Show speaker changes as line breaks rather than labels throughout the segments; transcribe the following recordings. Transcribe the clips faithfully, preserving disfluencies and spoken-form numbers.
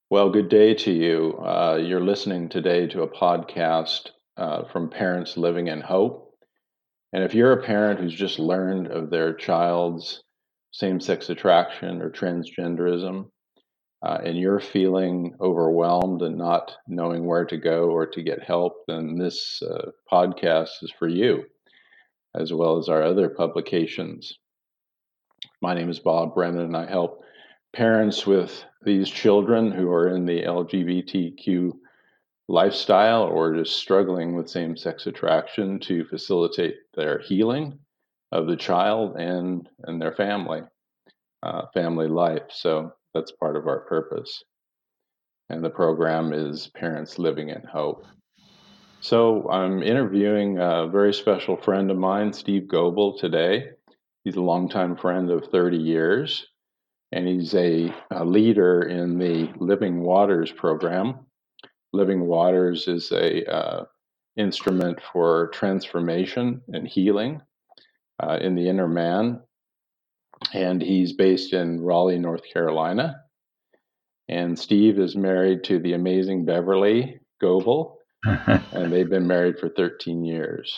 Well, good day to you. Uh, you're listening today to a podcast uh, from Parents Living in Hope. And if you're a parent who's just learned of their child's same sex attraction or transgenderism, uh, and you're feeling overwhelmed and not knowing where to go or to get help, then this uh, podcast is for you, as well as our other publications. My name is Bob Brennan, and I help parents with these children who are in the L G B T Q lifestyle or just struggling with same sex attraction to facilitate their healing of the child and, and their family, uh, family life. So that's part of our purpose. And the program is Parents Living in Hope. So I'm interviewing a very special friend of mine, Steve Goebel, today. He's a longtime friend of thirty years, and he's a, a leader in the Living Waters program. Living Waters is a uh, instrument for transformation and healing uh, in the inner man, and he's based in Raleigh, North Carolina. And Steve is married to the amazing Beverly Goebel, and they've been married for thirteen years.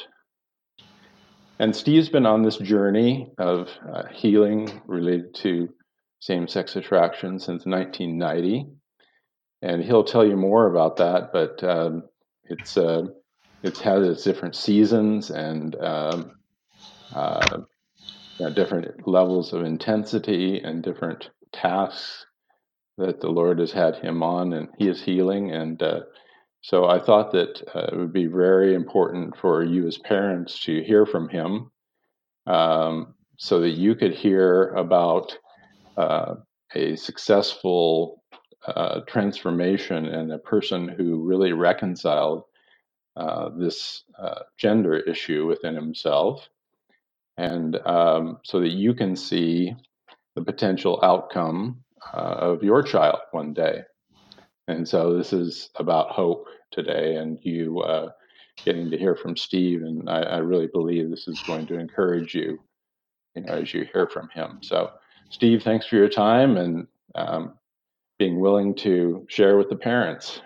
And Steve's been on this journey of uh, healing related to same-sex attraction since nineteen ninety, and he'll tell you more about that. But um, it's uh, it's had its different seasons and um, uh, you know, different levels of intensity and different tasks that the Lord has had him on, and he is healing. And uh, so I thought that uh, it would be very important for you as parents to hear from him, um, so that you could hear about uh, a successful uh, transformation and a person who really reconciled uh, this uh, gender issue within himself, and um, so that you can see the potential outcome uh, of your child one day. And so this is about hope today, and you uh, getting to hear from Steve. And I, I really believe this is going to encourage you, you know, as you hear from him. So, Steve, thanks for your time and um, being willing to share with the parents.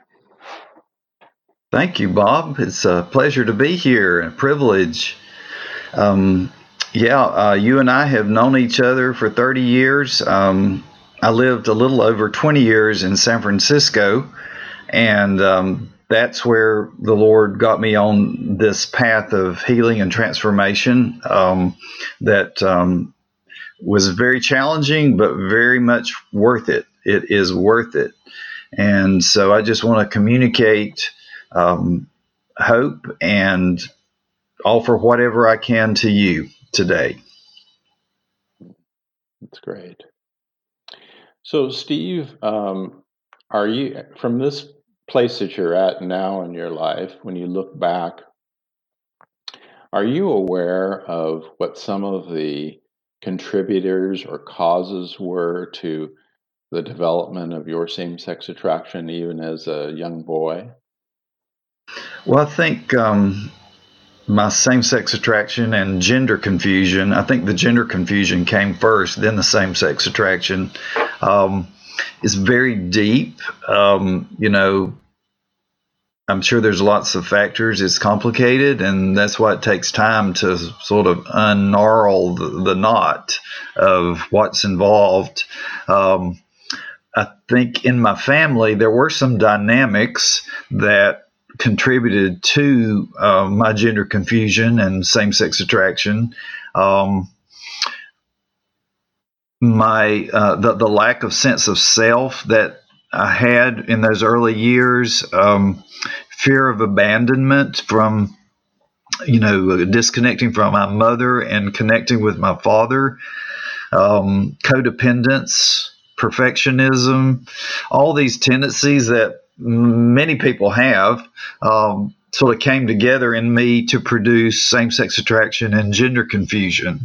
Thank you, Bob. It's a pleasure to be here and a privilege. Um, yeah, uh, you and I have known each other for thirty years. Um, I lived a little over twenty years in San Francisco, and um, that's where the Lord got me on this path of healing and transformation um, that um, was very challenging, but very much worth it. It is worth it. And so I just want to communicate um, hope and offer whatever I can to you today.
That's great. So, Steve, um, are you, from this place that you're at now in your life, when you look back, are you aware of what some of the contributors or causes were to the development of your same-sex attraction, even as a young boy?
Well, I think um, my same-sex attraction and gender confusion, I think the gender confusion came first, then the same-sex attraction, um, is very deep. Um, you know, I'm sure there's lots of factors. It's complicated, and that's why it takes time to sort of ungnarl the, the knot of what's involved. Um, I think in my family, there were some dynamics that contributed to uh, my gender confusion and same-sex attraction. Um, my uh, the, the lack of sense of self that I had in those early years, um, fear of abandonment from, you know, disconnecting from my mother and connecting with my father, um, codependence, perfectionism, all these tendencies that many people have um, sort of came together in me to produce same-sex attraction and gender confusion.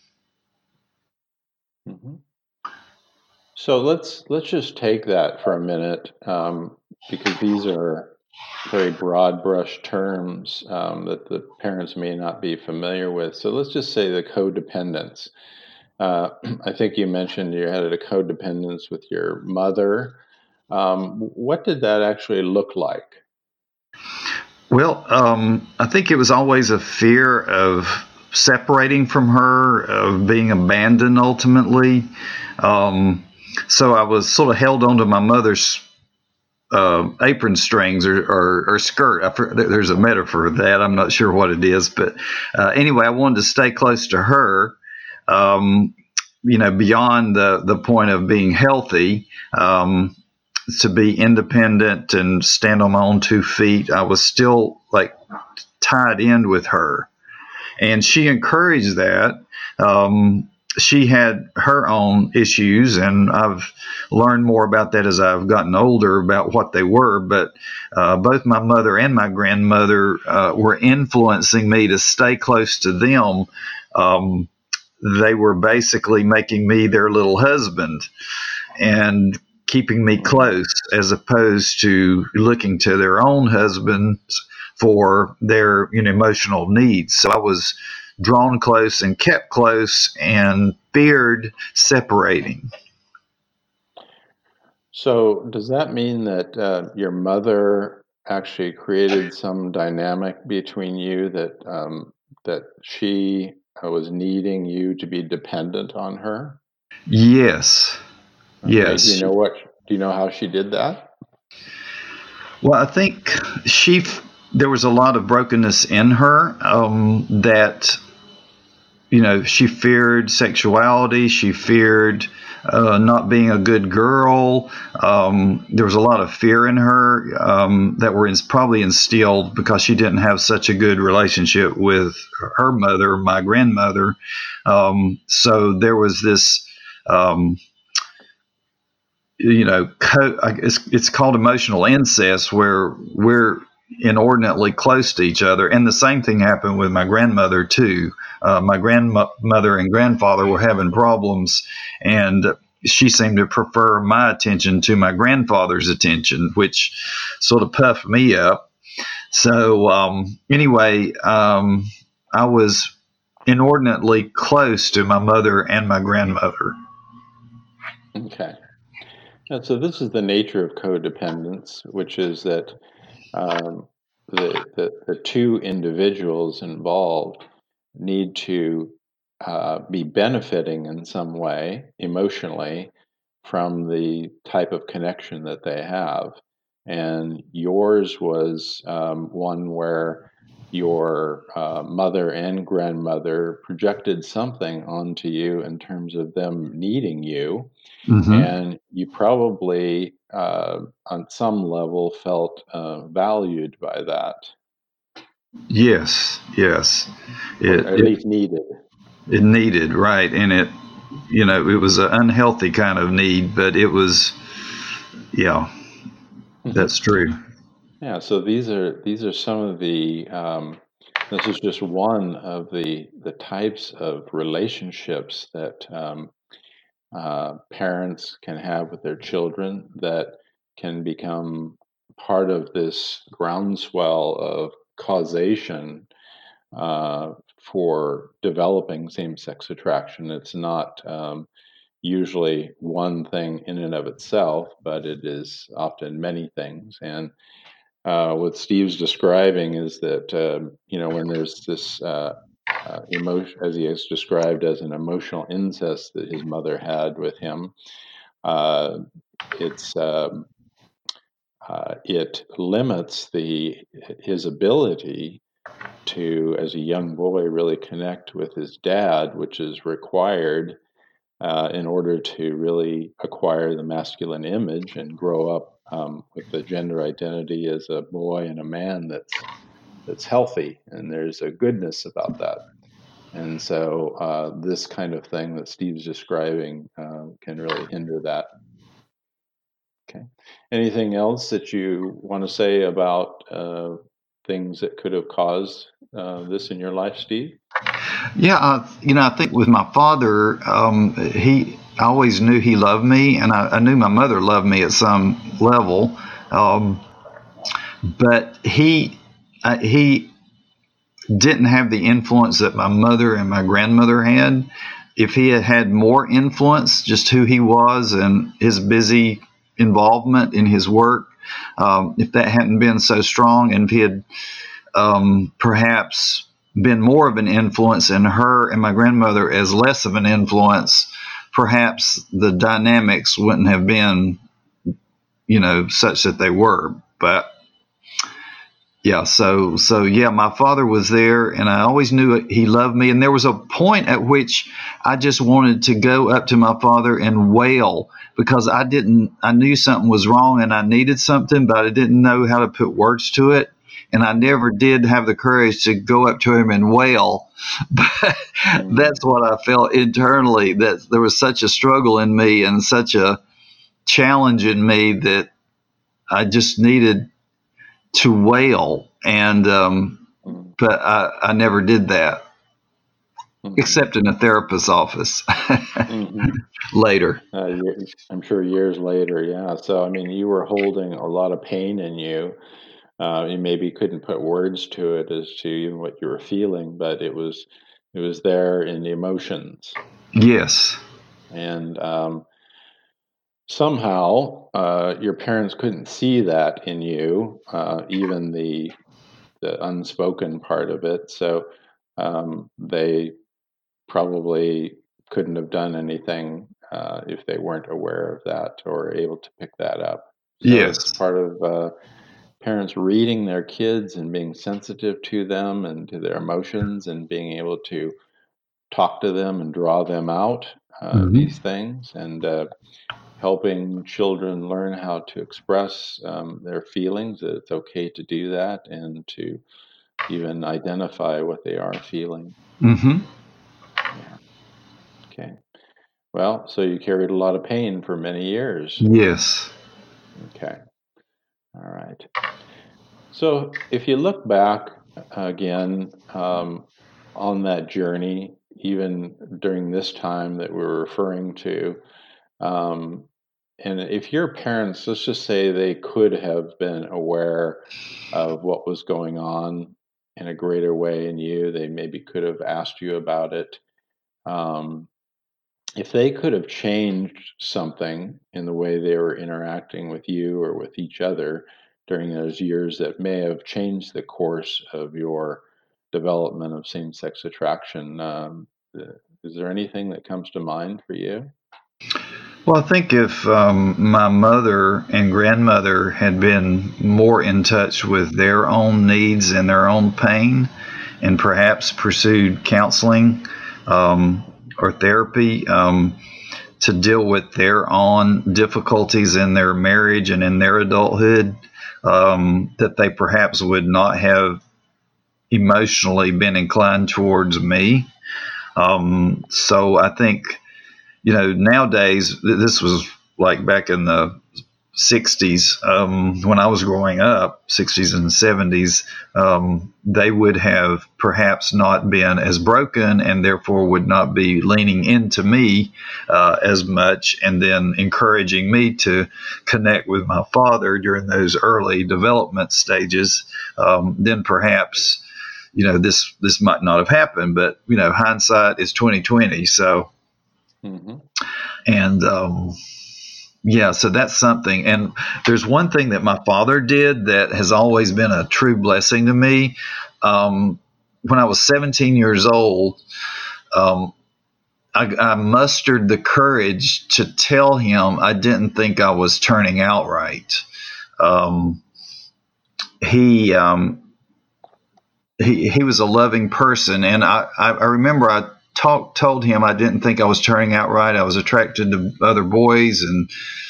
Mm-hmm. So let's let's just take that for a minute, um, because these are very broad brush terms um, that the parents may not be familiar with. So let's just say the codependence. Uh, I think you mentioned you had a codependence with your mother. Um, what did that actually look like?
Well, um, I think it was always a fear of separating from her, of being abandoned ultimately. Um, so I was sort of held onto my mother's uh, apron strings or, or, or skirt. I, there's a metaphor for that. I'm not sure what it is. But uh, anyway, I wanted to stay close to her, um, you know, beyond the, the point of being healthy. Um, to be independent and stand on my own two feet. I was still like tied in with her, and she encouraged that. Um, she had her own issues, and I've learned more about that as I've gotten older about what they were. But uh, both my mother and my grandmother uh, were influencing me to stay close to them. Um, they were basically making me their little husband and keeping me close, as opposed to looking to their own husbands for their, you know, emotional needs. So I was drawn close and kept close and feared separating.
So does that mean that uh, your mother actually created some dynamic between you, that um, that she was needing you to be dependent on her?
Yes.
Okay. Do you
Yes.
know what? Do you know how she did that?
Well, I think she, there was a lot of brokenness in her, um, that, you know, she feared sexuality. She feared uh, not being a good girl. Um, there was a lot of fear in her um, that were in, probably instilled because she didn't have such a good relationship with her mother, my grandmother. Um, so there was this, um, you know, co- it's, it's called emotional incest, where we're inordinately close to each other. And the same thing happened with my grandmother, too. Uh, my grandmother and grandfather were having problems, and she seemed to prefer my attention to my grandfather's attention, which sort of puffed me up. So, um, anyway, um, I was inordinately close to my mother and my grandmother.
Okay. And so this is the nature of codependence, which is that um, the, the the two individuals involved need to uh, be benefiting in some way emotionally from the type of connection that they have. And yours was um, one where your uh, mother and grandmother projected something onto you in terms of them needing you.
Mm-hmm.
And you probably, uh, on some level, felt uh, valued by that,
Yes, yes.
or
It,
at
it
least needed.
it needed, right, and it, you know, it was an unhealthy kind of need, but it was, yeah, that's true.
Yeah, so these are these are some of the um, this is just one of the the types of relationships that um, uh, parents can have with their children that can become part of this groundswell of causation uh, for developing same-sex attraction. It's not um, usually one thing in and of itself, but it is often many things. And uh, what Steve's describing is that um, you know, when there's this uh, uh, emotion, as he has described as an emotional incest that his mother had with him, uh, it's um, uh, it limits the his ability to, as a young boy, really connect with his dad, which is required uh, in order to really acquire the masculine image and grow up um, with the gender identity as a boy and a man that's that's healthy, and there's a goodness about that. And so uh, this kind of thing that Steve's describing uh, can really hinder that. Okay. Anything else that you want to say about uh, things that could have caused uh, this in your life, Steve?
Yeah, uh, you know, I think with my father, um, he I always knew he loved me, and I, I knew my mother loved me at some level, um, but he uh, he didn't have the influence that my mother and my grandmother had. If he had had more influence, just who he was and his busy involvement in his work. Um, if that hadn't been so strong, and if he had um, perhaps been more of an influence, and her and my grandmother as less of an influence, perhaps the dynamics wouldn't have been, you know, such that they were. But yeah, so so yeah, my father was there, and I always knew he loved me. And there was a point at which I just wanted to go up to my father and wail, because I didn't, I knew something was wrong and I needed something, but I didn't know how to put words to it. And I never did have the courage to go up to him and wail. But that's what I felt internally, that there was such a struggle in me and such a challenge in me that I just needed to wail. And, um, but I, I never did that, mm-hmm. except in a therapist's office mm-hmm. later.
Uh, I'm sure years later. Yeah. So, I mean, you were holding a lot of pain in you. Uh, you maybe couldn't put words to it as to even what you were feeling, but it was, it was there in the emotions.
Yes.
And, um, somehow, uh, your parents couldn't see that in you, uh, even the the unspoken part of it. So um, they probably couldn't have done anything uh, if they weren't aware of that or able to pick that up. So
yes,
it's part of uh, parents reading their kids and being sensitive to them and to their emotions and being able to talk to them and draw them out uh, mm-hmm. these things, and uh, helping children learn how to express um, their feelings, that it's okay to do that, and to even identify what they are feeling.
Mm-hmm.
Yeah. Okay. Well, so you carried a lot of pain for many years.
Yes.
Okay. All right. So if you look back again um, on that journey, even during this time that we're referring to, um, and if your parents, let's just say they could have been aware of what was going on in a greater way in you, they maybe could have asked you about it. Um, if they could have changed something in the way they were interacting with you or with each other during those years, that may have changed the course of your development of same-sex attraction, um, is there anything that comes to mind for you?
Well, I think if um, my mother and grandmother had been more in touch with their own needs and their own pain, and perhaps pursued counseling um, or therapy um, to deal with their own difficulties in their marriage and in their adulthood, um, that they perhaps would not have emotionally been inclined towards me. Um, so I think, you know, nowadays, this was like back in the sixties, um, when I was growing up, sixties and seventies, um, they would have perhaps not been as broken, and therefore would not be leaning into me uh, as much, and then encouraging me to connect with my father during those early development stages. Um, then perhaps, you know, this this might not have happened, but, you know, hindsight is twenty twenty. So, mm-hmm. and um, yeah, so that's something. And there's one thing that my father did that has always been a true blessing to me. Um, when I was seventeen years old, um, I, I mustered the courage to tell him I didn't think I was turning out right. Um, he, um, he he was a loving person, and I, I, I remember I talked told him I didn't think I was turning out right. I was attracted to other boys, and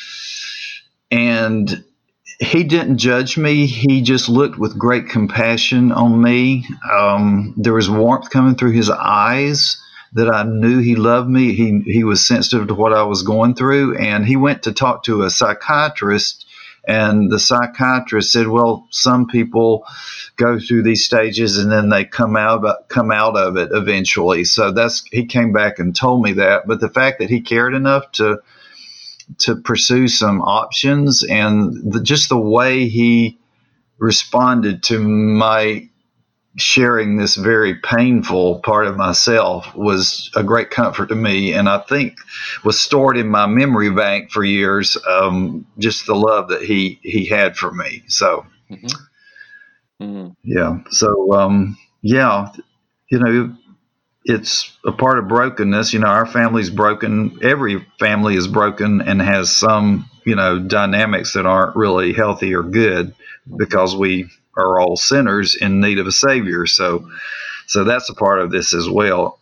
and he didn't judge me. He just looked with great compassion on me. Um, there was warmth coming through his eyes that I knew he loved me. He he was sensitive to what I was going through, and he went to talk to a psychiatrist, and the psychiatrist said, well, some people go through these stages and then they come out come out of it eventually. So that's he came back and told me that. But the fact that he cared enough to to pursue some options, and the, just the way he responded to my sharing this very painful part of myself was a great comfort to me, and I think was stored in my memory bank for years. Um, just the love that he he had for me. So, mm-hmm. Mm-hmm. yeah. So, um, yeah, you know, it's a part of brokenness. You know, our family's broken. Every family is broken and has some, you know, dynamics that aren't really healthy or good, because we are all sinners in need of a Savior. So, so that's a part of this as well.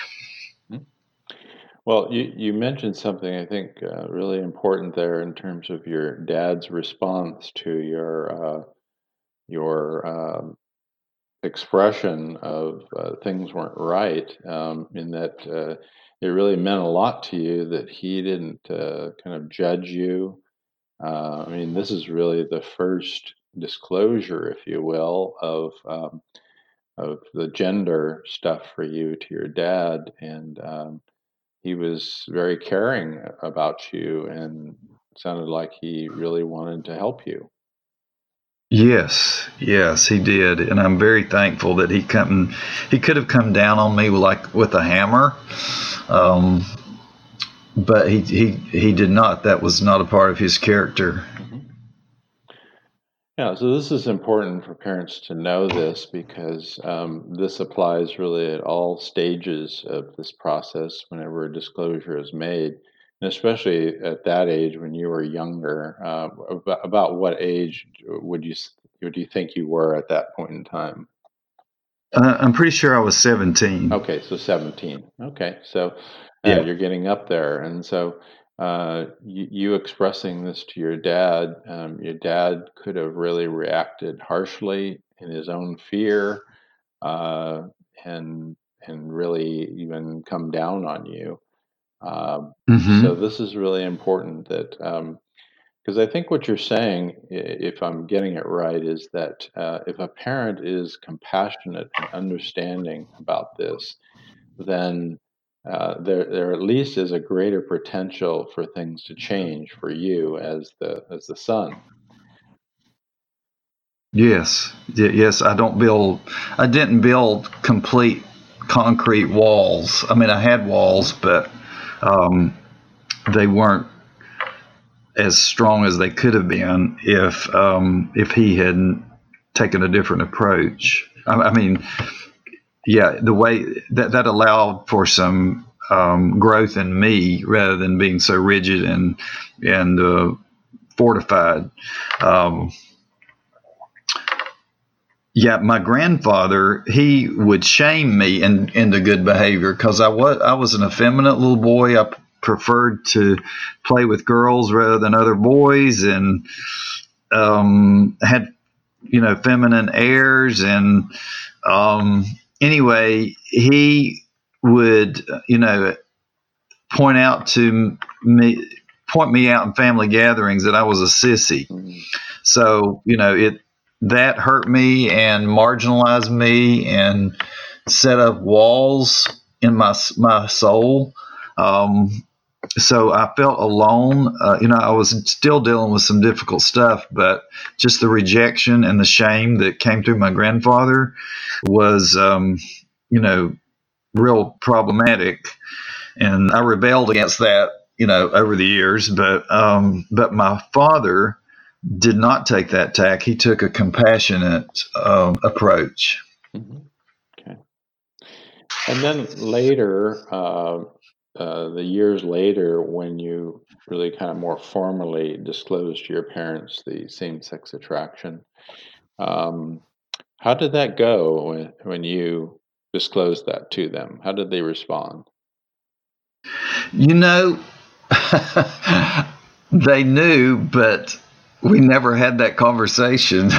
Well, you, you mentioned something I think uh, really important there in terms of your dad's response to your uh, your um, expression of uh, things weren't right. Um, in that uh, it really meant a lot to you that he didn't uh, kind of judge you. Uh, I mean, this is really the first disclosure, if you will, of um, of the gender stuff for you to your dad, and um, he was very caring about you, and sounded like he really wanted to help you.
Yes, yes, he did, and I'm very thankful that he come. He could have come down on me like with a hammer, um, but he he he did not. That was not a part of his character.
Mm-hmm. Yeah, so this is important for parents to know this, because um, this applies really at all stages of this process whenever a disclosure is made, and especially at that age when you were younger. Uh, about, about what age would you would you think you were at that point in time?
Uh, I'm pretty sure I was seventeen.
Okay, so seventeen. Okay, so uh, yeah. You're getting up there, and so. Uh, you, you expressing this to your dad, um, your dad could have really reacted harshly in his own fear, uh, and and really even come down on you. Uh, mm-hmm. So this is really important, that because um, I think what you're saying, if I'm getting it right, is that uh, if a parent is compassionate and understanding about this, then Uh, there, there at least is a greater potential for things to change for you as the as the son.
Yes, yes. I don't build. I didn't build complete concrete walls. I mean, I had walls, but um, they weren't as strong as they could have been if um, if he hadn't taken a different approach. I, I mean. Yeah, the way that that allowed for some um, growth in me rather than being so rigid and and uh, fortified. Um, yeah, my grandfather, he would shame me in, into good behavior, because I was I was an effeminate little boy. I preferred to play with girls rather than other boys, and um, had you know feminine airs and. Um, Anyway, he would, you know, point out to me, point me out in family gatherings that I was a sissy. Mm-hmm. So, you know, it that hurt me and marginalized me and set up walls in my my soul. Um, so I felt alone. Uh, you know, I was still dealing with some difficult stuff, but just the rejection and the shame that came through my grandfather was, um, you know, real problematic. And I rebelled against that, you know, over the years. But um, but my father did not take that tack. He took a compassionate um, approach.
Mm-hmm. Okay. And then later, uh, uh, the years later, when you really kind of more formally disclosed to your parents the same-sex attraction, um, how did that go when, when you disclosed that to them? How did they respond?
You know, they knew, but we never had that conversation.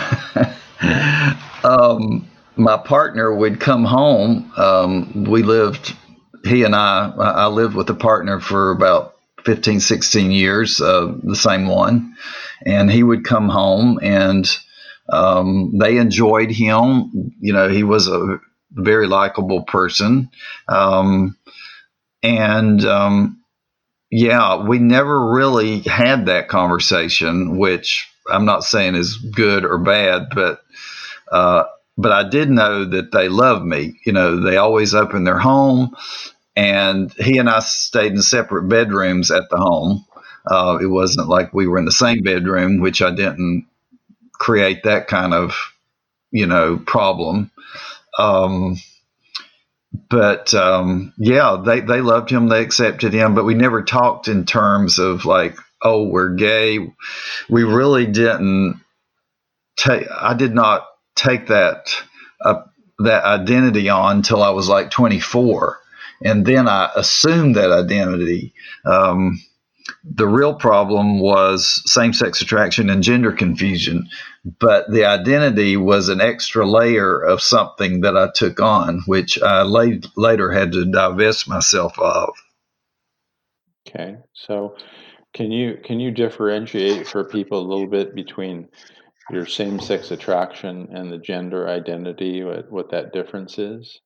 um, my partner would come home. Um, we lived, he and I, I lived with a partner for about fifteen, sixteen years, uh, the same one. And he would come home, and um, they enjoyed him. You know, he was a very likable person. Um, and, um, yeah, we never really had that conversation, which I'm not saying is good or bad, but uh, but I did know that they loved me. You know, they always opened their home, and he and I stayed in separate bedrooms at the home. Uh, it wasn't like we were in the same bedroom, which I didn't create that kind of, you know, problem. Um, but um, yeah, they, they loved him. They accepted him, but we never talked in terms of like, oh, we're gay. We really didn't take, I did not take that, uh, that identity on until I was like twenty-four. And then I assumed that identity. Um, the real problem was same-sex attraction and gender confusion, but the identity was an extra layer of something that I took on, which I late, later had to divest myself of.
Okay, so can you can you differentiate for people a little bit between your same-sex attraction and the gender identity, what, what that difference is?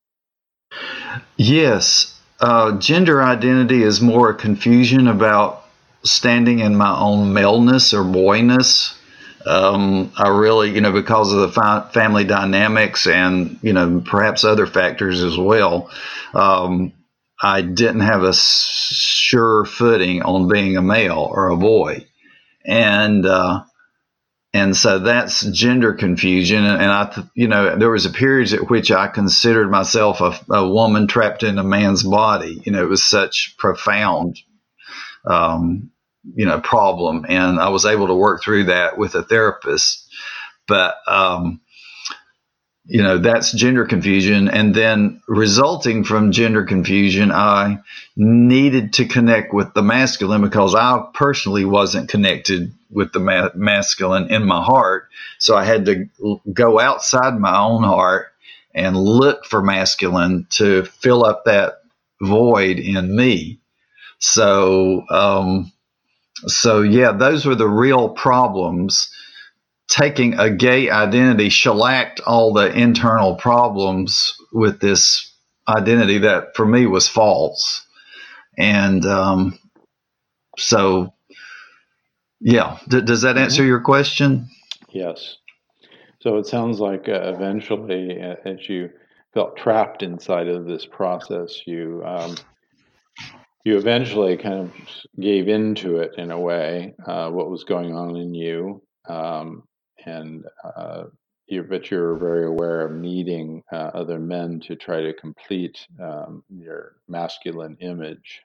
Yes. Uh, gender identity is more a confusion about standing in my own maleness or boyness. Um, I really, you know, because of the fi- family dynamics and, you know, perhaps other factors as well, um, I didn't have a sure footing on being a male or a boy. And, uh, And so that's gender confusion. And I, you know, there was a period at which I considered myself a, a woman trapped in a man's body. You know, it was such profound, um, you know, problem. And I was able to work through that with a therapist. But, um, you know, that's gender confusion. And then resulting from gender confusion, I needed to connect with the masculine because I personally wasn't connected with the ma- masculine in my heart. So I had to go outside my own heart and look for masculine to fill up that void in me. So, um, so yeah, those were the real problems. Taking a gay identity shellacked all the internal problems with this identity that for me was false. And um, so, yeah, D- does that answer
Mm-hmm.
your question?
Yes. So it sounds like uh, eventually, uh, as you felt trapped inside of this process, you um, you eventually kind of gave into it in a way, uh, what was going on in you, um, and uh, you but you're very aware of needing uh, other men to try to complete um, your masculine image.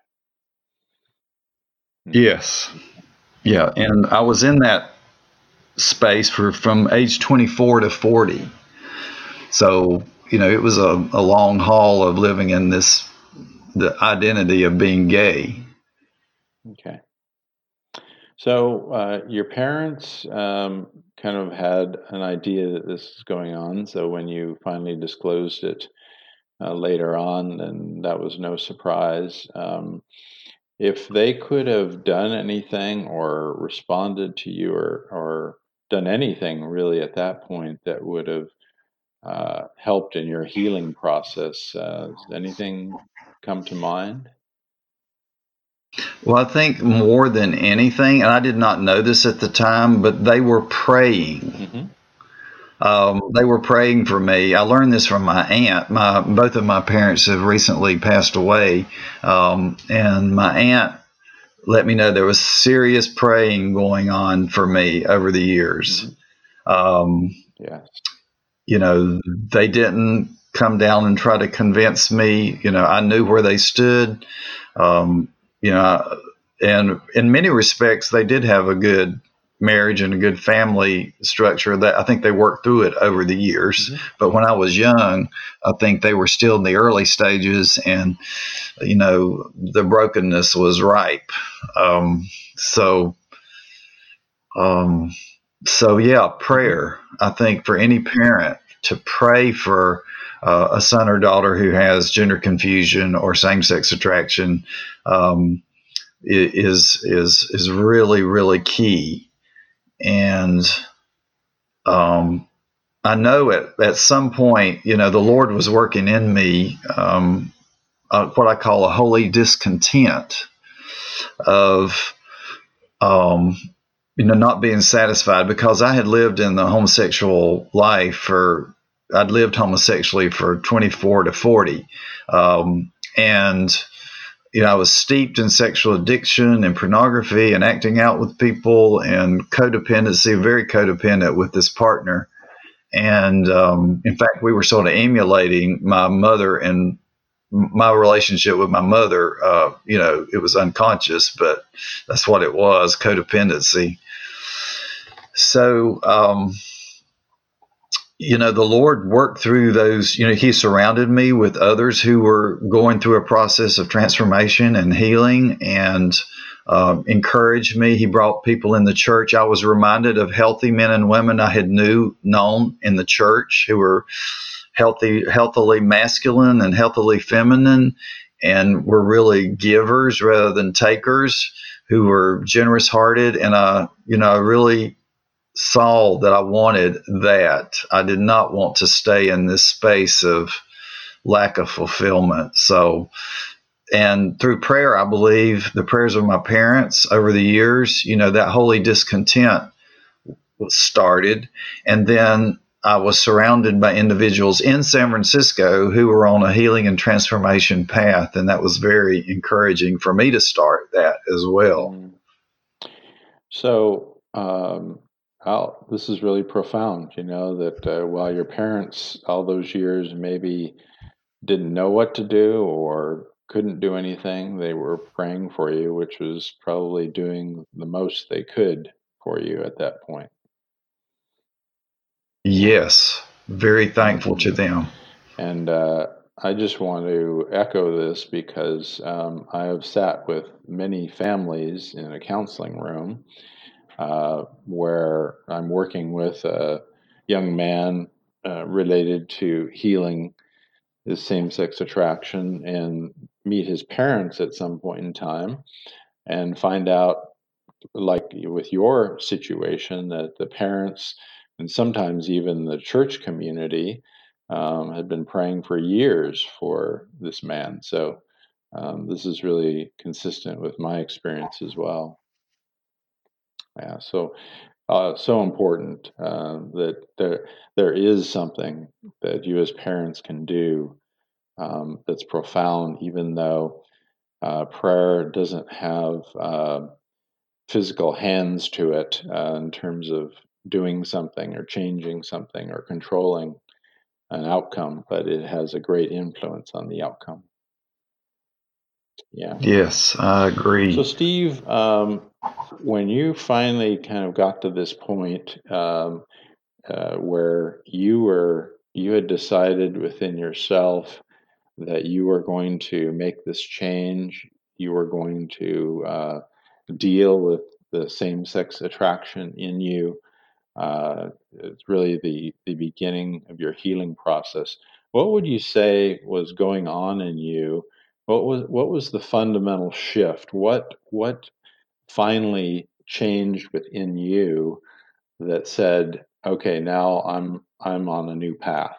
Mm-hmm.
Yes. Yeah. And I was in that space for from age twenty-four to forty. So, you know, it was a, a long haul of living in this, the identity of being gay.
Okay. So uh, your parents um, kind of had an idea that this is going on. So when you finally disclosed it uh, later on, then that was no surprise. Um, if they could have done anything or responded to you or, or done anything really at that point that would have uh, helped in your healing process, uh, does anything come to mind?
Well, I think more than anything, and I did not know this at the time, but they were praying.
Mm-hmm.
Um, they were praying for me. I learned this from my aunt. My both of my parents have recently passed away, um, and my aunt let me know there was serious praying going on for me over the years.
Mm-hmm.
Um,
Yes.
you know, they didn't come down and try to convince me. You know, I knew where they stood. Um, you know, and in many respects, they did have a good marriage and a good family structure that I think they worked through it over the years. Mm-hmm. But when I was young, I think they were still in the early stages and, you know, the brokenness was ripe. Um, so, um, so yeah, prayer, I think for any parent to pray for uh, a son or daughter who has gender confusion or same-sex attraction, um, is, is, is really, really key. And um, I know at, at some point, you know, the Lord was working in me um, uh, what I call a holy discontent of, um, you know, not being satisfied because I had lived in the homosexual life for I'd lived homosexually for twenty-four to forty. Um, and, you know, I was steeped in sexual addiction and pornography and acting out with people and codependency, very codependent with this partner. And um, in fact, we were sort of emulating my mother and my relationship with my mother. Uh, you know, it was unconscious, but that's what it was, codependency. So, um, you know, the Lord worked through those. You know, He surrounded me with others who were going through a process of transformation and healing, and uh, encouraged me. He brought people in the church. I was reminded of healthy men and women I had knew known in the church who were healthy, healthily masculine and healthily feminine, and were really givers rather than takers, who were generous hearted. And I, you know, I really saw that I wanted that. I did not want to stay in this space of lack of fulfillment. So, and through prayer, I believe the prayers of my parents over the years, you know, that holy discontent was started. And then I was surrounded by individuals in San Francisco who were on a healing and transformation path. And that was very encouraging for me to start that as well.
So, um, I'll, this is really profound, you know, that uh, while your parents all those years maybe didn't know what to do or couldn't do anything, they were praying for you, which was probably doing the most they could for you at that point.
Yes, very thankful to them.
And uh, I just want to echo this because um, I have sat with many families in a counseling room uh, where I'm working with a young man uh, related to healing his same-sex attraction, and meet his parents at some point in time and find out, like with your situation, that the parents and sometimes even the church community um, had been praying for years for this man. So um, this is really consistent with my experience as well. Yeah, so uh, so important uh, that there there is something that you as parents can do um, that's profound, even though uh, prayer doesn't have uh, physical hands to it uh, in terms of doing something or changing something or controlling an outcome, but it has a great influence on the outcome. Yeah.
Yes, I agree.
So, Steve, um, when you finally kind of got to this point um, uh, where you were, you had decided within yourself that you were going to make this change, you were going to uh, deal with the same-sex attraction in you. Uh, it's really the the beginning of your healing process. What would you say was going on in you? What was what was the fundamental shift? What what finally changed within you that said, "Okay, now I'm I'm on a new path"?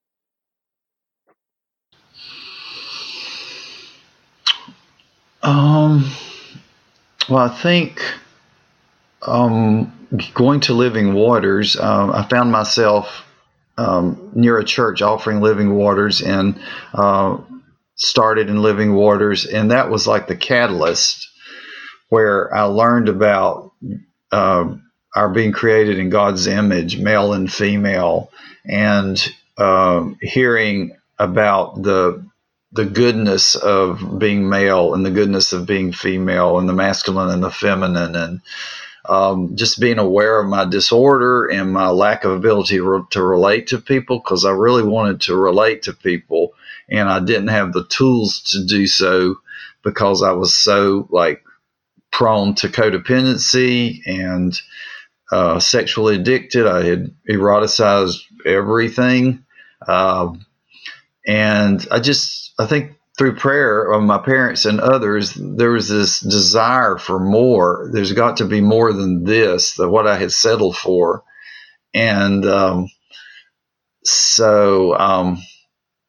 Um. Well, I think um, going to Living Waters, um, I found myself um, near a church offering Living Waters, and uh, started in Living Waters, and that was like the catalyst where I learned about uh, our being created in God's image, male and female, and uh, hearing about the the goodness of being male and the goodness of being female, and the masculine and the feminine, and um, just being aware of my disorder and my lack of ability re- to relate to people, because I really wanted to relate to people, and I didn't have the tools to do so because I was so like prone to codependency and uh, sexually addicted. I had eroticized everything. Uh, and I just, I think through prayer of my parents and others, there was this desire for more. There's got to be more than this, than what I had settled for. And um, so um,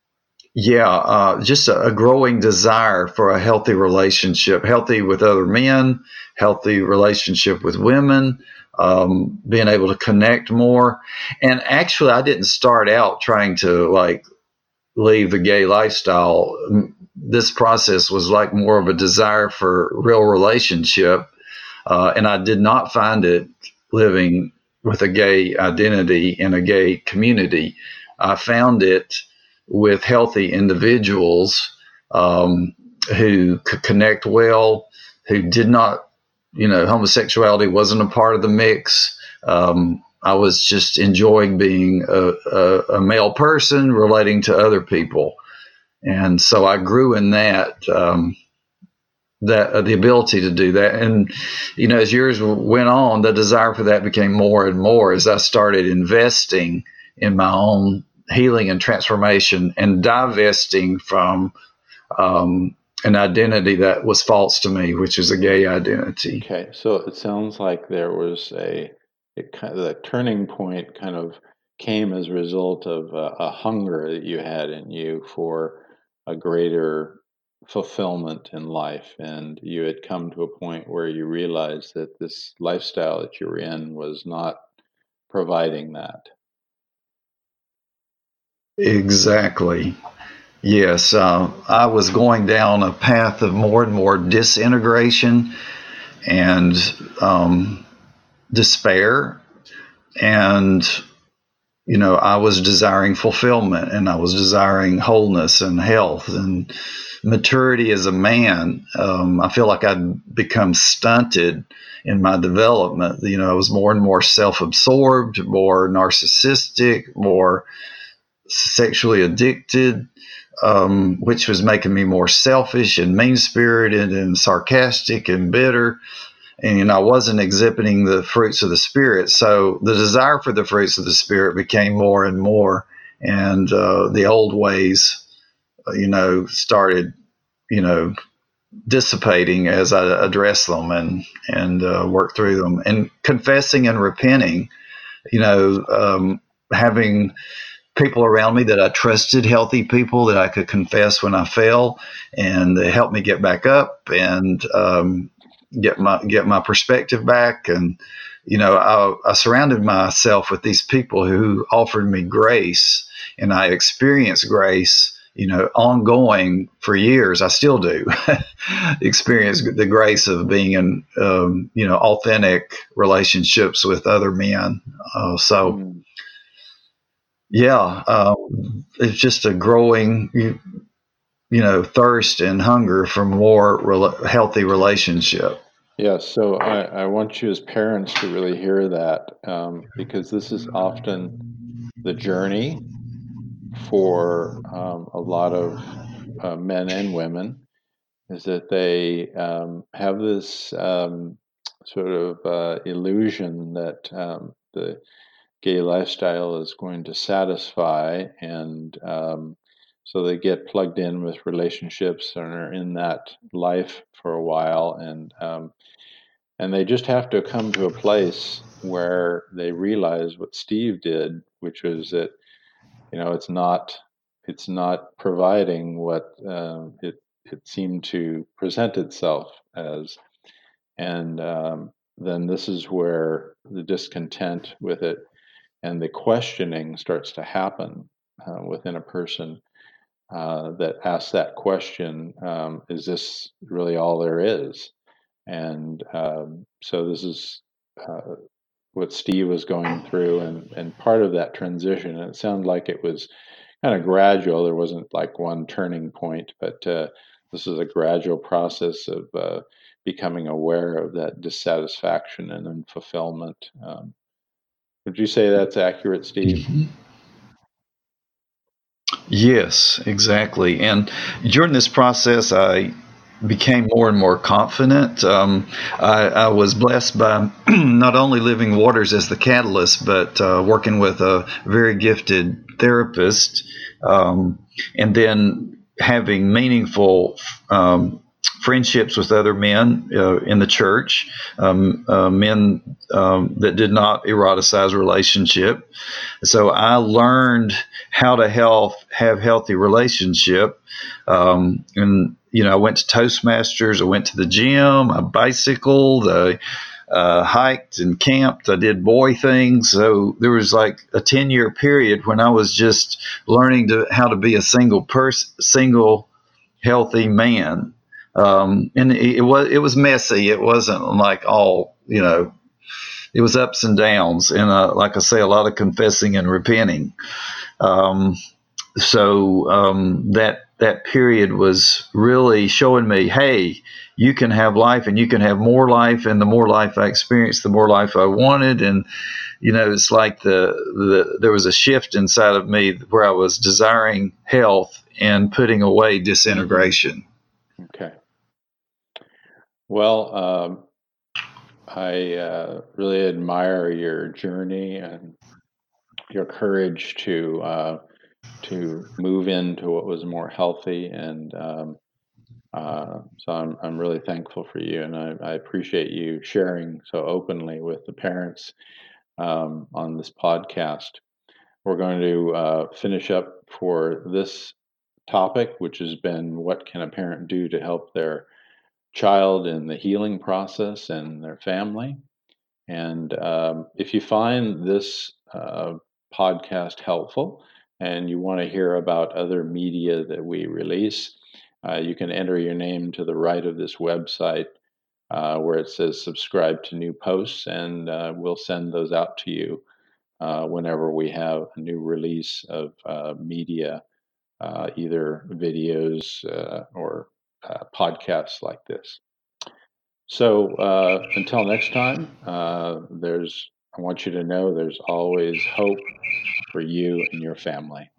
Yeah, uh, just a, a growing desire for a healthy relationship, healthy with other men, healthy relationship with women, um, being able to connect more. And actually, I didn't start out trying to like leave the gay lifestyle. This process was like more of a desire for real relationship. Uh, and I did not find it living with a gay identity in a gay community. I found it with healthy individuals um, who could connect well, who did not, you know, homosexuality wasn't a part of the mix. Um, I was just enjoying being a, a, a male person relating to other people. And so I grew in that. Um, that uh, the ability to do that. And, you know, as years went on, the desire for that became more and more as I started investing in my own healing and transformation and divesting from um, an identity that was false to me, which is a gay identity.
Okay, so it sounds like there was a, it kind of, the turning point kind of came as a result of a, a hunger that you had in you for a greater fulfillment in life, and you had come to a point where you realized that this lifestyle that you were in was not providing that.
Exactly. Yes, uh, I was going down a path of more and more disintegration and um, despair, and you know, I was desiring fulfillment, and I was desiring wholeness and health and maturity as a man. Um, I feel like I'd become stunted in my development. You know, I was more and more self-absorbed, more narcissistic, more sexually addicted, um, which was making me more selfish and mean-spirited and sarcastic and bitter. And, you know, I wasn't exhibiting the fruits of the Spirit. So the desire for the fruits of the Spirit became more and more. And uh, the old ways, you know, started, you know, dissipating as I addressed them and, and uh, worked through them. And confessing and repenting, you know, um, having people around me that I trusted, healthy people that I could confess when I fell, and they helped me get back up and um, get my get my perspective back. And you know, I, I surrounded myself with these people who offered me grace, and I experienced grace, you know, ongoing for years. I still do experience the grace of being in, um, you know, authentic relationships with other men. Uh, so. Mm. Yeah, um, it's just a growing, you, you know, thirst and hunger for more re- healthy relationship.
Yes, so I, I want you as parents to really hear that um, because this is often the journey for um, a lot of uh, men and women, is that they um, have this um, sort of uh, illusion that um, the gay lifestyle is going to satisfy, and um, so they get plugged in with relationships and are in that life for a while, and um, and they just have to come to a place where they realize what Steve did, which was that, you know, it's not it's not providing what um, it it seemed to present itself as, and um, then this is where the discontent with it and the questioning starts to happen uh, within a person uh, that asks that question, um, is this really all there is? And um, so this is uh, what Steve was going through, and, and part of that transition. And it sounded like it was kind of gradual. There wasn't like one turning point, but uh, this is a gradual process of uh, becoming aware of that dissatisfaction and unfulfillment. Um, would you say that's accurate, Steve?
Mm-hmm. Yes, exactly. And during this process, I became more and more confident. Um, I, I was blessed by not only Living Waters as the catalyst, but uh, working with a very gifted therapist, um, and then having meaningful um, friendships with other men uh, in the church, um, uh, men um, that did not eroticize relationship. So I learned how to help have healthy relationship. Um, and, you know, I went to Toastmasters, I went to the gym, I bicycled, I uh, hiked and camped, I did boy things. So there was like a ten year period when I was just learning to how to be a single person, single healthy man. Um, and it, it was, it was messy. It wasn't like all, you know, it was ups and downs. And, uh, like I say, a lot of confessing and repenting. Um, so, um, that, that period was really showing me, hey, you can have life and you can have more life. And the more life I experienced, the more life I wanted. And, you know, it's like the, the, there was a shift inside of me where I was desiring health and putting away disintegration.
Okay. Well, um, I uh, really admire your journey and your courage to uh, to move into what was more healthy, and um, uh, so I'm I'm really thankful for you, and I, I appreciate you sharing so openly with the parents um, on this podcast. We're going to uh, finish up for this topic, which has been what can a parent do to help their child in the healing process and their family. And um, if you find this uh, podcast helpful and you want to hear about other media that we release, uh, you can enter your name to the right of this website uh, where it says subscribe to new posts, and uh, we'll send those out to you uh, whenever we have a new release of uh, media, uh, either videos uh, or uh, podcasts like this. So uh, until next time, uh, there's I want you to know there's always hope for you and your family.